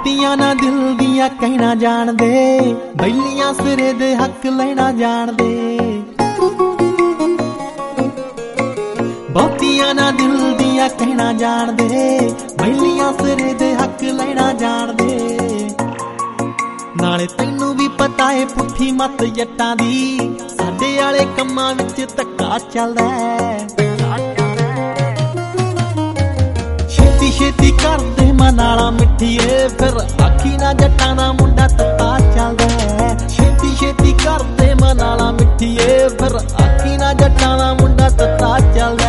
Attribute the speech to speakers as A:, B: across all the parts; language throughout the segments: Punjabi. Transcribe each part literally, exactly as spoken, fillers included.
A: ਬਹੁਤੀਆਂ ਨਾ ਦਿਲ ਦੀਆਂ ਕਹਿਣਾ ਜਾਣਦੇ, ਬੈਲੀਆਂ ਸਿਰੇ ਦੇ ਹੱਕ ਲੈਣਾ ਜਾਣਦੇ। ਬਹੁਤੀਆਂ ਨਾ ਦਿਲ ਦੀਆਂ ਕਹਿਣਾ ਜਾਣਦੇ, ਬੈਲੀਆਂ ਸਿਰੇ ਦੇ ਹੱਕ ਲੈਣਾ ਜਾਣਦੇ। ਨਾਲੇ ਤੈਨੂੰ ਵੀ ਪਤਾ ਏ ਪੁੱਠੀ ਮੱਤ ਜੱਟਾਂ ਦੀ, ਸਾਡੇ ਵਾਲੇ ਕੰਮਾਂ ਵਿੱਚ ਧੱਕਾ ਚੱਲਦਾ। ਛੇਤੀ ਛੇਤੀ ਕਰਦੇ ਮਨਾਲਾ ਮਿੱਠੀਏ, ਫਿਰ ਆਖੀ ਨਾ ਜੱਟਾਂ ਦਾ ਮੁੰਡਾ ਤੱਤਾ ਚੱਲਦਾ। ਛੇਤੀ ਛੇਤੀ ਕਰਦੇ ਮਨਾਲਾ ਮਿੱਠੀਏ, ਫਿਰ ਆਖੀ ਨਾ ਜੱਟਾਂ ਦਾ ਮੁੰਡਾ ਤੱਤਾ ਚੱਲਦਾ।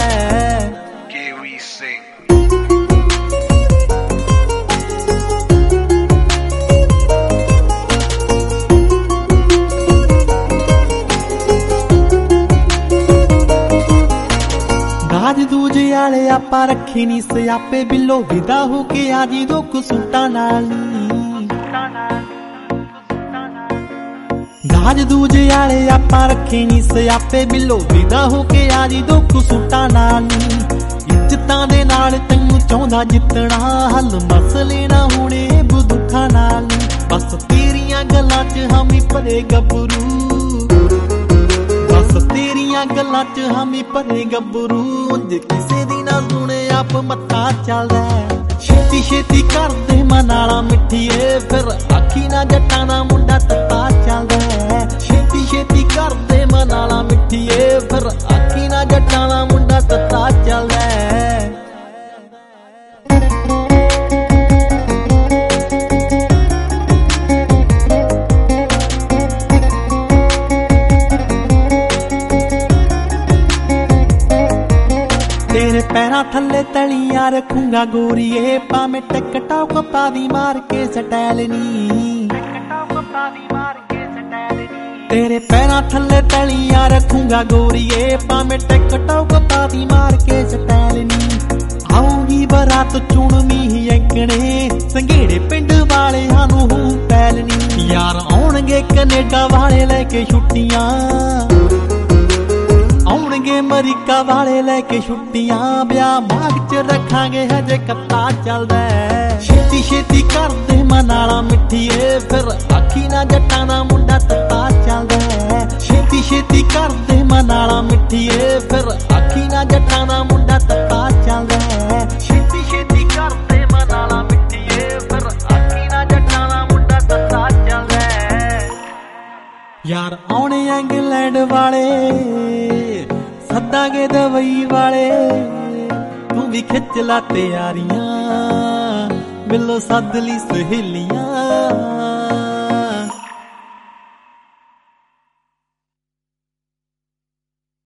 A: ਦਾਜ ਦੂਜ ਵਾਲੇ ਆਪਾਂ ਰੱਖੇ ਨੀ ਸਿਆਪੇ, ਬਿੱਲੋ ਵਿਦਾ ਹੋ ਕੇ ਆ ਜੀ ਦੋ ਕਸੂਟਾਂ ਨਾਲ ਨੀ। ਦਾਜ ਦੂਜ ਵਾਲੇ ਆਪਾਂ ਰੱਖੇ ਨੀ ਸਿਆਪੇ, ਬਿੱਲੋ ਵਿਦਾ ਹੋ ਕੇ ਆ ਜੀ ਦੋ ਕਸੂਟਾਂ ਨਾਲ ਨੀ। ਇੱਜ਼ਤਾਂ ਦੇ ਨਾਲ ਤੈਨੂੰ ਚਾਹੁੰਦਾ ਜਿੱਤਣਾ, ਹੱਲ ਮਸਲੇ ਨਾ ਹੋਣੇ ਬਦੁੱਖਾਂ ਨਾਲ ਨੀ। ਬਸ ਤੇਰੀਆਂ ਗੱਲਾਂ ਚ ਹਾਮੀ ਭਰੇ ਗੱਭਰੂ, ਬਸ ਤੇਰੀਆਂ ਗੱਲਾਂ ਚ ਹਾਮੀ ਭਰੇ ਗੱਭਰੂ। ਉਂਝ ਕਿਸੇ ਦੀ ਨਾ ਸੁਣੇ ਆਪ ਮੱਥਾ ਚੱਲਦਾ। ਛੇਤੀ ਛੇਤੀ ਕਰਦੇ ਮਨਾਲਾ ਮਿੱਠੀਏ, ਫਿਰ ਆਖੀ ਨਾ ਜੱਟਾਂ ਦਾ ਮੁੰਡਾ ਤੱਤਾ ਚੱਲਦਾ। ਛੇਤੀ ਛੇਤੀ ਕਰਦੇ ਮਨਾਲਾ ਮਿੱਠੀਏ, ਫਿਰ ਆਖੀ ਨਾ ਜੱਟਾਂ ਦਾ ਮੁੰਡਾ ਤੱਤਾ ਚੱਲਦਾ। ਤੇਰੇ ਪੈਰਾਂ ਥੱਲੇ ਤਲੀਆਂ ਰੱਖੂੰਗਾ ਗੋਰੀਏ, ਭਾਵੇਂ ਟਿਕਟੌਕ ਪਾ ਦੀ ਮਾਰ ਕੇ ਸਟੈਲ ਨੀ। ਤੇਰੇ ਪੈਰਾਂ ਥੱਲੇ ਤਲੀਆਂ ਰੱਖੂੰਗਾ ਗੋਰੀਏ, ਭਾਵੇਂ ਟਿਕਟੌਕ ਪਾ ਦੀ ਮਾਰ ਕੇ ਸਟੈਲ ਨੀ। ਆਊਗੀ ਬਰਾਤ ਚੁਣਵੀਂ ਐਂਕਣੇ, ਸੰਘੇੜੇ ਪਿੰਡ ਵਾਲਿਆਂ ਨੂੰ ਹੂੰ ਪੈਲ ਨੀ। ਯਾਰ ਆਉਣਗੇ ਕਨੇਡਾ ਵਾਲੇ ਲੈ ਕੇ ਛੁੱਟੀਆਂ, ਆਉਣਗੇ ਅਮਰੀਕਾ ਵਾਲੇ ਲੈ ਕੇ ਛੁੱਟੀਆਂ। ਵਿਆਹ ਮਾਘ ਚ ਰੱਖਾਂਗੇ ਹਜੇ ਕੱਤਾ ਚੱਲਦਾ। ਛੇਤੀ ਛੇਤੀ ਕਰਦੇ ਮਨਾਲਾ ਮਿੱਠੀਏ, ਫਿਰ ਆਖੀ ਨਾ ਜੱਟਾਂ ਦਾ ਮੁੰਡਾ ਤੱਤਾ ਚੱਲਦਾ। ਛੇਤੀ ਛੇਤੀ ਕਰਦੇ ਮਨਾਲਾ ਮਿੱਠੀਏ, ਫਿਰ ਆਖੀ ਨਾ ਜੱਟਾਂ ਦਾ ਮੁੰਡਾ ਤੱਤਾ ਚੱਲਦਾ। ਛੇਤੀ ਛੇਤੀ ਕਰਦੇ ਮਨਾਲਾ ਮਿੱਠੀਏ, ਫਿਰ ਆਖੀ ਨਾ ਜੱਟਾਂ ਦਾ ਮੁੰਡਾ ਤੱਤਾ ਚੱਲਦਾ। ਯਾਰ ਆਉਣੇ ਇੰਗਲੈਂਡ ਵਾਲੇ ਸੱਦਾਂਗੇ ਦਵਈ ਵਾਲੇ, ਤੂੰ ਵੀ ਖਿੱਚ ਲਾ ਤਿਆਰੀਆਂ, ਮਿਲੋ ਸੱਦ ਲਈ ਸਹੇਲੀਆਂ।